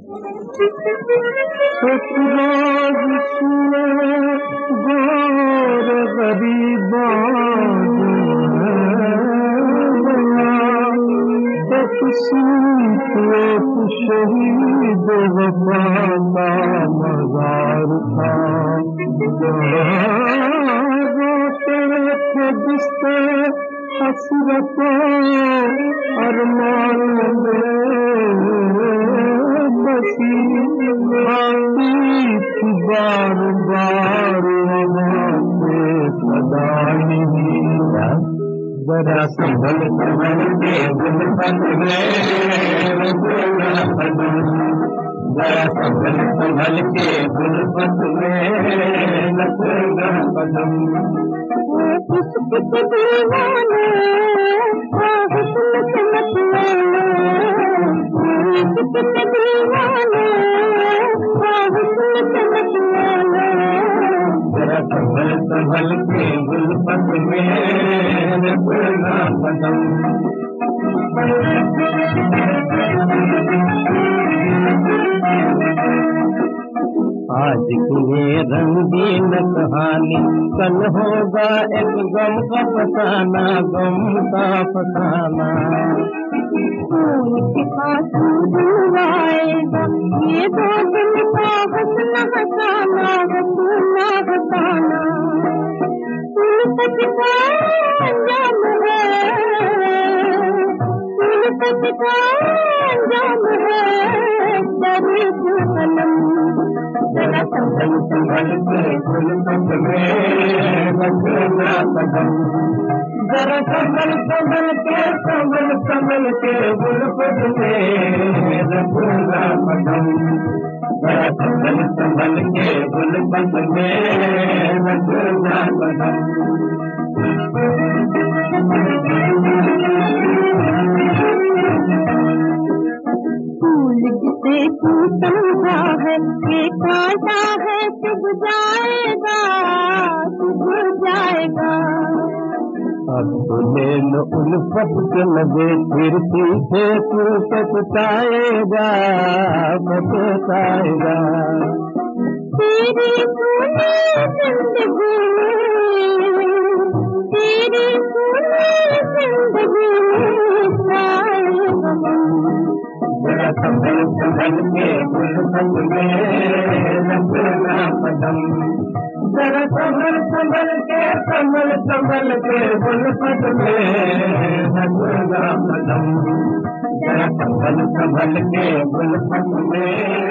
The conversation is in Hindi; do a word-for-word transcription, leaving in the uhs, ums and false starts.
एक रोज सुने गोर गरीबा एक सूत एक शहीद वफा का मज़ार था। रोते थे बिस्तर हसरतों अरमान में बसी आती थी बार बार हमारे सदा नहीं। जरा संभल संभल के गुलफत में जरा संभल संभल के गुलफत में लगना कदम। इश्क के दीवाने हुस्न के मतवाले इश्क के दीवाने हुस्न के मतवाले जरा संभल संभल के गुलफत में लगना कदम। आज की ये रंगीन कहानी कल होगा एक गम का फसाना गम का फसाना। के पास आएगा ये दो दिन का हंसना हंसाना हंसना हंसाना। सुन का अंजाम है सुन का अंजाम है दर्द कलम। जरा संभल संभल के गुलफत में लगना कदम। जरा संभल संभल के संभल संभल के गुलफत में लगना कदम। जरा संभल संभल के गुलफत में लगना कदम। जिसे तू समझा है ये कांटा है चुभ जाएगा चुभ जाएगा। अब तो ले लो उल्फत के लगे फिर पीछे तू पछताएगा पछताएगा। तेरी सुनी जिंदगी तेरी सुनी जिंदगी जरा संभल संभल के गुलफत में लगना कदम। जरा संभल संभल के संभल संभल के गुलफत में लगना कदम। जरा संभल संभल के गुलफत में